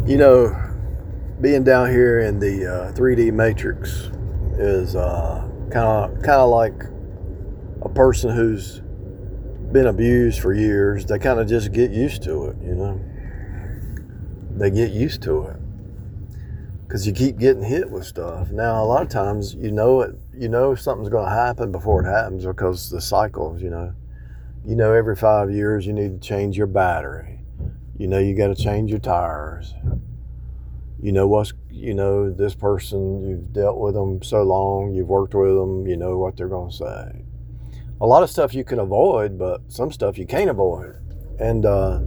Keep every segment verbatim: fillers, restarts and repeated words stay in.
You know, being down here in the uh, three D matrix is kind of kind of like a person who's been abused for years. They kind of just get used to it, you know. They get used to it because you keep getting hit with stuff. Now, a lot of times, you know it. You know something's going to happen before it happens because the cycles, you know. You know, every five years you need to change your battery. You know, you got to change your tires. You know what's, you know, this person, you've dealt with them so long, you've worked with them, you know what they're going to say. A lot of stuff you can avoid, but some stuff you can't avoid. And uh,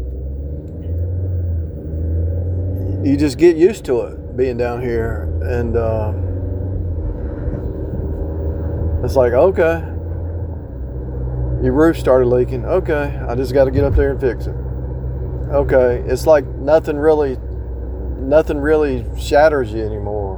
you just get used to it being down here. And uh, it's like, okay, your roof started leaking. Okay, I just got to get up there and fix it. Okay, it's like nothing really, nothing really shatters you anymore.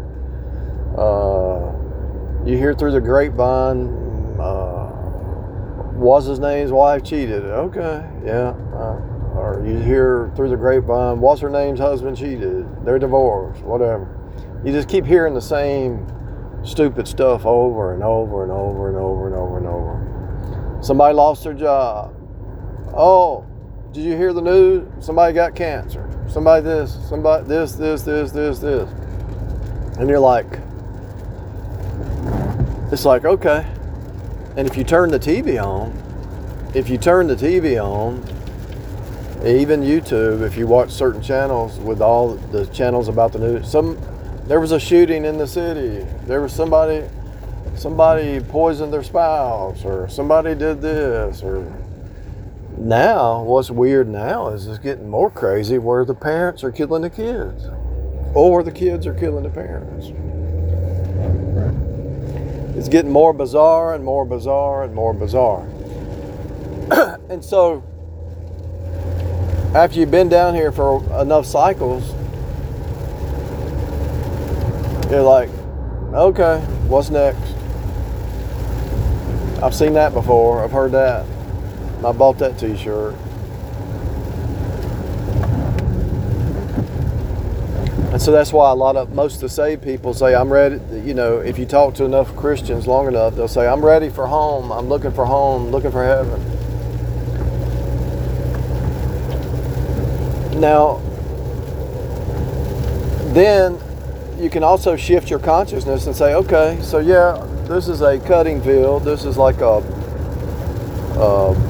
Uh, you hear through the grapevine, uh, was his name's wife cheated? Okay, yeah. Uh, or you hear through the grapevine, what's her name's husband cheated? They're divorced, whatever. You just keep hearing the same stupid stuff over and over and over and over and over and over. Somebody lost their job. Oh. Did you hear the news? Somebody got cancer. Somebody this, somebody this, this, this, this, this. And you're like, it's like, okay. And if you turn the T V on, if you turn the T V on, even YouTube, if you watch certain channels with all the channels about the news, some, there was a shooting in the city. There was somebody, somebody poisoned their spouse, or somebody did this, or now, what's weird now is it's getting more crazy where the parents are killing the kids, or the kids are killing the parents. It's getting more bizarre and more bizarre and more bizarre. And so, after you've been down here for enough cycles, you're like, okay, what's next? I've seen that before. I've heard that. I bought that t-shirt. And so that's why a lot of, most of the saved people say, I'm ready, you know, if you talk to enough Christians long enough, they'll say, I'm ready for home. I'm looking for home, looking for heaven. Now, then you can also shift your consciousness and say, okay, so yeah, this is a cutting field. This is like a, a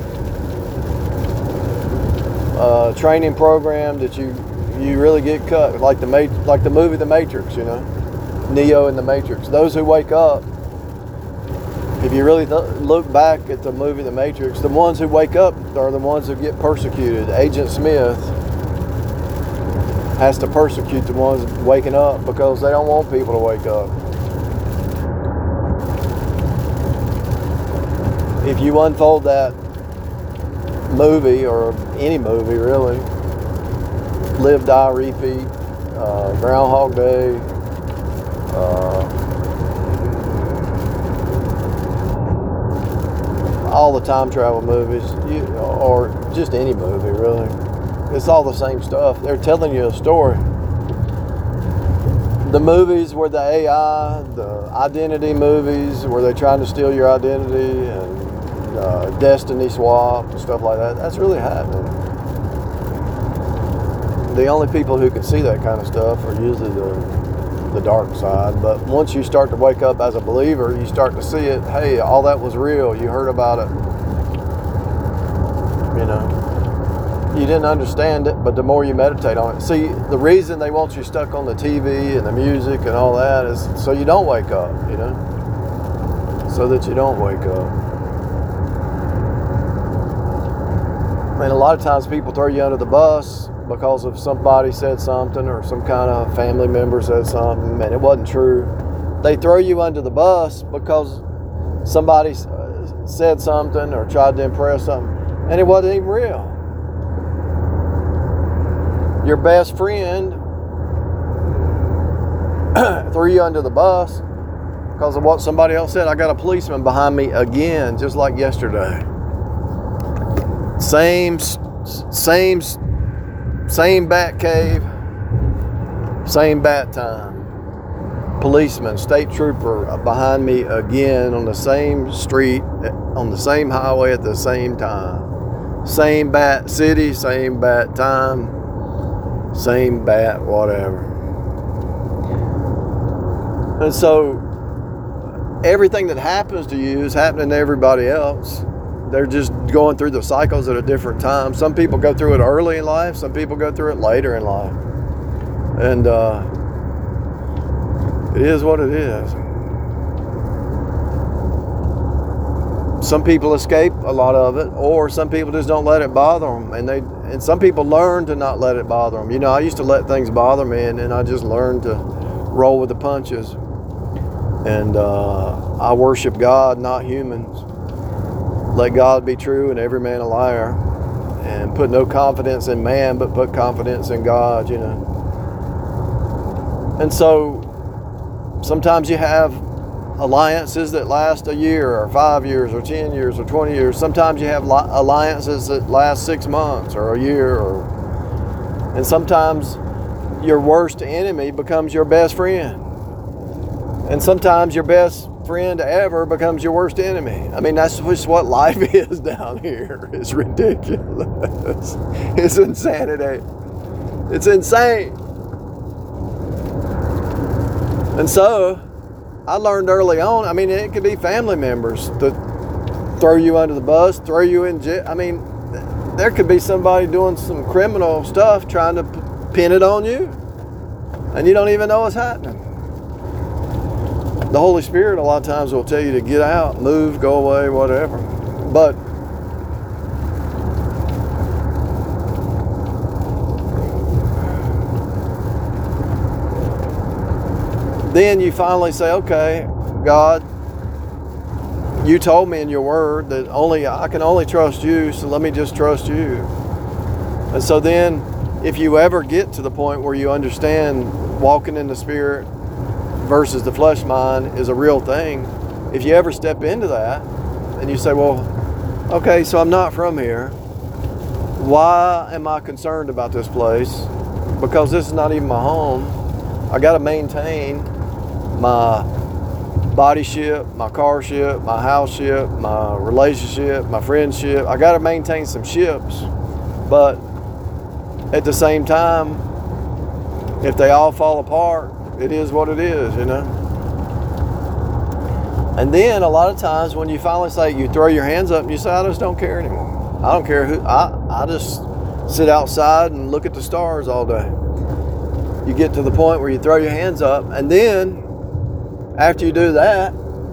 Uh, training program that you you really get cut, like the like the movie The Matrix, you know, Neo in The Matrix. Those who wake up, if you really th- look back at the movie The Matrix, the ones who wake up are the ones who get persecuted. Agent Smith has to persecute the ones waking up because they don't want people to wake up. If you unfold that movie, or any movie really, Live, Die, Repeat, uh, Groundhog Day, uh, all the time travel movies, you, or just any movie really, it's all the same stuff. They're telling you a story. The movies where the A I, the identity movies where they're trying to steal your identity, and Uh, Destiny swap and stuff like that, that's really happening. The only people who can see that kind of stuff are usually the the dark side. But once you start to wake up as a believer, you start to see it. Hey, all that was real. You heard about it. You know, you didn't understand it, but the more you meditate on it. See, the reason they want you stuck on the T V and the music and all that is so you don't wake up, you know, so that you don't wake up. I mean, a lot of times people throw you under the bus because of somebody said something, or some kind of family member said something and it wasn't true. They throw you under the bus because somebody said something or tried to impress something and it wasn't even real. Your best friend threw you under the bus because of what somebody else said. I got a policeman behind me again, just like yesterday. Same, same, same bat cave, Same bat time. Policeman, state trooper behind me again on the same street, on the same highway at the same time. Same bat city, same bat time, same bat whatever. And so everything that happens to you is happening to everybody else. They're just going through the cycles at a different time. Some people go through it early in life, some people go through it later in life. And uh, it is what it is. Some people escape a lot of it, or some people just don't let it bother them. And they, and some people learn to not let it bother them. You know, I used to let things bother me, and then I just learned to roll with the punches. And uh, I worship God, not humans. Let God be true and every man a liar. And put no confidence in man, but put confidence in God, you know. And so sometimes you have alliances that last a year or five years or ten years or twenty years. Sometimes you have li- alliances that last six months or a year. Or, and sometimes your worst enemy becomes your best friend. And sometimes your best friend ever becomes your worst enemy. I mean, that's just what life is down here. It's ridiculous. It's insanity. It's insane. And so, I learned early on, I mean, it could be family members that throw you under the bus, throw you in jail. I mean, there could be somebody doing some criminal stuff trying to pin it on you. And you don't even know what's happening. The Holy Spirit a lot of times will tell you to get out, move, go away, whatever. But then you finally say, okay, God, you told me in your word that only I can only trust you, so let me just trust you. And so then if you ever get to the point where you understand walking in the Spirit versus the flesh mind is a real thing, if you ever step into that and you say, well, okay, so I'm not from here. Why am I concerned about this place? Because this is not even my home. I got to maintain my body ship, my car ship, my house ship, my relationship, my friendship. I got to maintain some ships. But at the same time, if they all fall apart, it is what it is, you know. And then a lot of times when you finally say, you throw your hands up and you say, I just don't care anymore. I don't care who, I, I just sit outside and look at the stars all day. You get to the point where you throw your hands up, and then after you do that,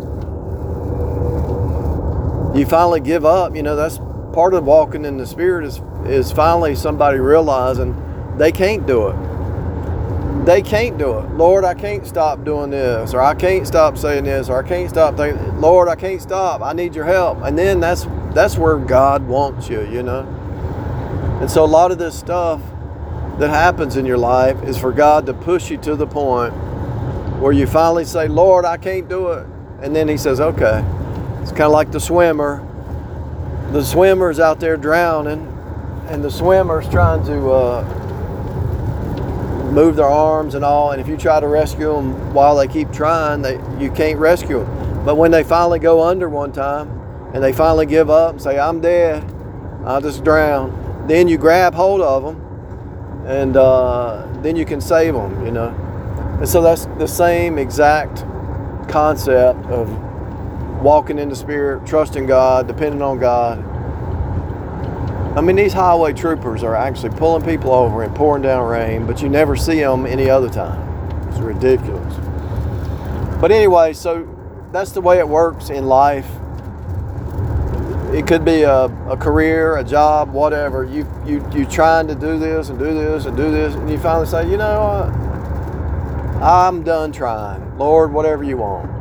you finally give up. You know, that's part of walking in the Spirit is, is finally somebody realizing they can't do it. They can't do it. Lord, I can't stop doing this, or I can't stop saying this, or I can't stop thinking, Lord, I can't stop. I need your help. And then that's that's where God wants you, you know. And so a lot of this stuff that happens in your life is for God to push you to the point where you finally say, Lord, I can't do it. And then he says, okay. It's kind of like the swimmer. The swimmer's out there drowning, and the swimmer's trying to uh, move their arms and all, and if you try to rescue them while they keep trying, they you can't rescue them. But when they finally go under one time and they finally give up and say, I'm dead, I'll just drown, then you grab hold of them, and uh, then you can save them, you know. And so that's the same exact concept of walking in the Spirit, trusting God, depending on God. I mean, these highway troopers are actually pulling people over and pouring down rain, but you never see them any other time. It's ridiculous. But anyway, so that's the way it works in life. It could be a, a career, a job, whatever. You you you trying to do this and do this and do this, and you finally say, you know what? I'm done trying. Lord, whatever you want.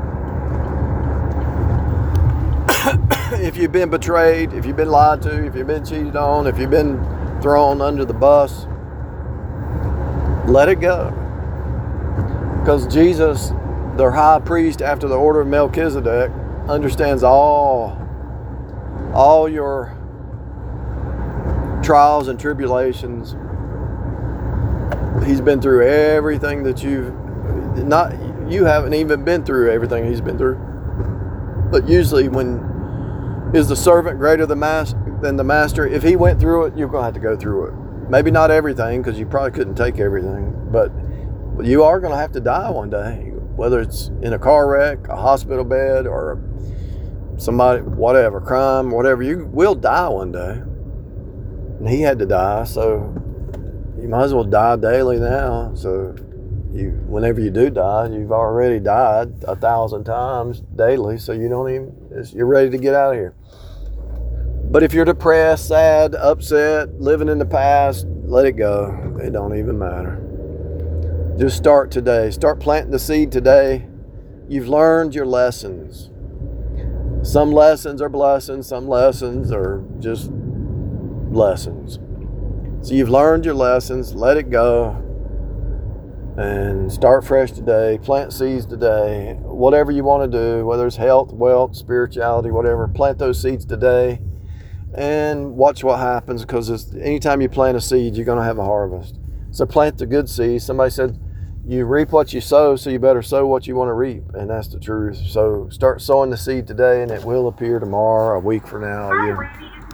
If you've been betrayed, if you've been lied to, if you've been cheated on, if you've been thrown under the bus, let it go. Because Jesus, their high priest after the order of Melchizedek, understands all, all your trials and tribulations. he's been through everything that you've not. You haven't even been through everything he's been through. But usually, when is the servant greater than mas- than the master? If he went through it, you're gonna have to go through it. Maybe not everything, because you probably couldn't take everything, but, but you are gonna have to die one day. Whether it's in a car wreck, a hospital bed, or somebody, whatever, crime, whatever, you will die one day. And he had to die, so you might as well die daily now. So you, whenever you do die, you've already died a thousand times daily, so you don't even, you're ready to get out of here. But if you're depressed, sad, upset, living in the past, let it go. It don't even matter. Just start today. Start planting the seed today. You've learned your lessons. Some lessons are blessings. Some lessons are just lessons. So you've learned your lessons. Let it go. And start fresh today. Plant seeds today. Whatever you want to do, whether it's health, wealth, spirituality, whatever, plant those seeds today. And watch what happens, because anytime you plant a seed, you're going to have a harvest. So plant the good seed. Somebody said, you reap what you sow, so you better sow what you want to reap. And that's the truth. So start sowing the seed today, and it will appear tomorrow, a week from now. A year.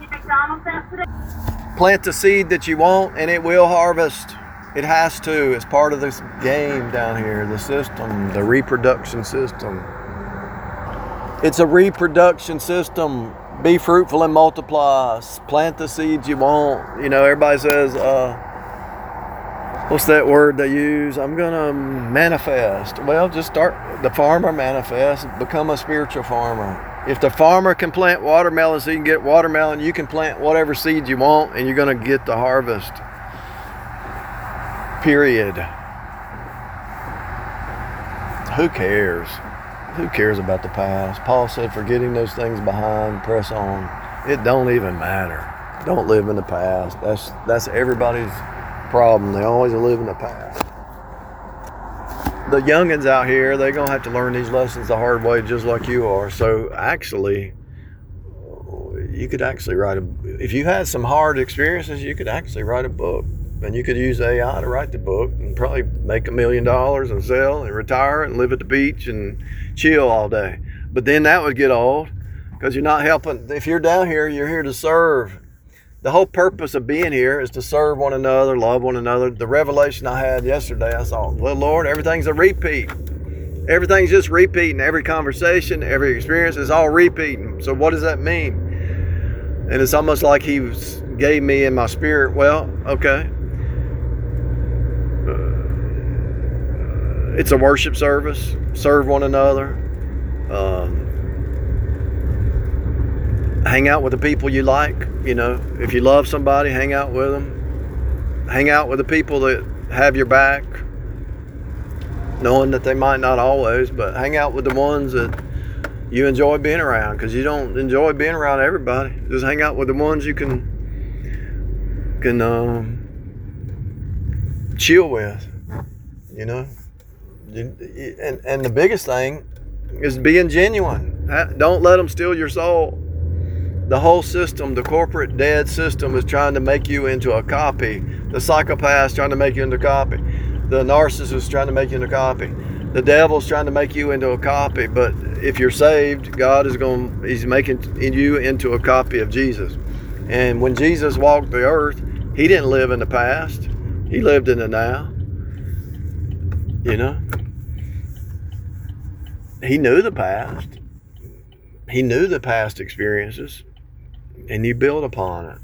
Plant the seed that you want, and it will harvest. It has to. It's part of this game down here, the system, the reproduction system. It's a reproduction system. Be fruitful and multiply. Plant the seeds you want. You know, everybody says, uh, what's that word they use? I'm going to manifest. Well, just start. The farmer manifest. Become a spiritual farmer. If the farmer can plant watermelon so you can get watermelon, you can plant whatever seed you want, and you're going to get the harvest. Period. Who cares? Who cares about the past? Paul said, forgetting those things behind, press on. It don't even matter. Don't live in the past. That's that's everybody's problem. They always live in the past. The youngins out here, they're going to have to learn these lessons the hard way, just like you are. So actually, you could actually write a, if you had some hard experiences, you could actually write a book. And you could use A I to write the book and probably make a million dollars and sell and retire and live at the beach and chill all day. But then that would get old, because you're not helping. If you're down here, you're here to serve. The whole purpose of being here is to serve one another, love one another. The revelation I had yesterday, I thought, well, Lord, everything's a repeat. Everything's just repeating. Every conversation, every experience is all repeating. So what does that mean? And it's almost like he was, gave me in my spirit, well, okay. It's a worship service. Serve one another. Um, hang out with the people you like. You know, if you love somebody, hang out with them. Hang out with the people that have your back, knowing that they might not always, but hang out with the ones that you enjoy being around, because you don't enjoy being around everybody. Just hang out with the ones you can can um, chill with. You know. And, and the biggest thing is being genuine. Don't let them steal your soul. The whole system, the corporate dead system, is trying to make you into a copy. The psychopath's trying to make you into a copy. The narcissist is trying to make you into a copy. The devil's trying to make you into a copy. But if you're saved, God is going, he's making you into a copy of Jesus. And when Jesus walked the earth, he didn't live in the past. He lived in the now. You know, he knew the past. He knew the past experiences, and you build upon it.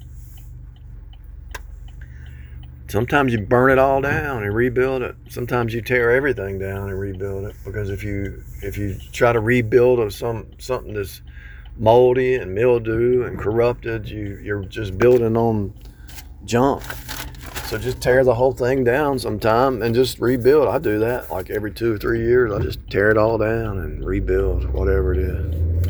Sometimes you burn it all down and rebuild it. Sometimes you tear everything down and rebuild it, because if you if you try to rebuild of some something that's moldy and mildew and corrupted, you you're just building on junk. So just tear the whole thing down sometime and just rebuild. I do that like every two or three years. I just tear it all down and rebuild whatever it is.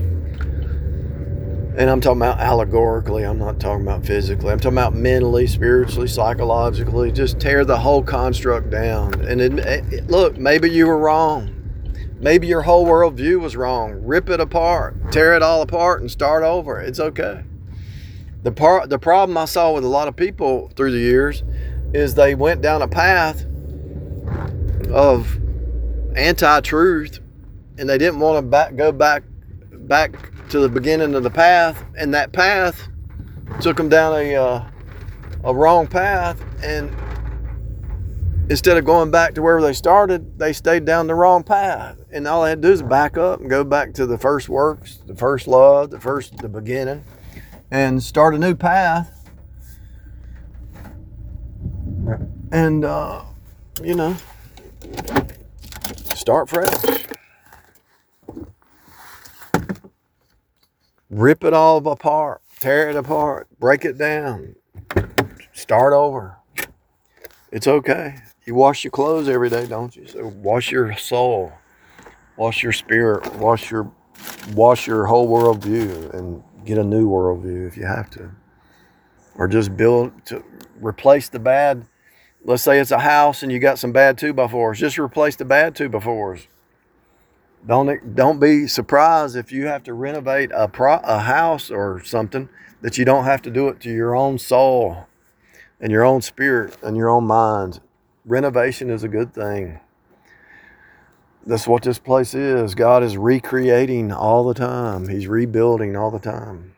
And I'm talking about allegorically. I'm not talking about physically. I'm talking about mentally, spiritually, psychologically. Just tear the whole construct down. And it, it, look, maybe you were wrong. Maybe your whole worldview was wrong. Rip it apart. Tear it all apart and start over. It's okay. The part, the problem I saw with a lot of people through the years is they went down a path of anti-truth, and they didn't want to back, go back back to the beginning of the path, and that path took them down a uh, a wrong path, and instead of going back to where they started, they stayed down the wrong path, and all they had to do is back up and go back to the first works, the first love, the first the beginning, and start a new path. And uh, you know, start fresh. Rip it all apart, tear it apart, break it down, start over. It's okay. You wash your clothes every day, don't you? So wash your soul, wash your spirit, wash your wash your whole worldview, and get a new worldview if you have to. Or just build to replace the bad. Let's say it's a house and you got some bad two by fours. Just replace the bad two by fours. Don't don't be surprised if you have to renovate a pro, a house or something, that you don't have to do it to your own soul and your own spirit and your own mind. Renovation is a good thing. That's what this place is. God is recreating all the time. He's rebuilding all the time.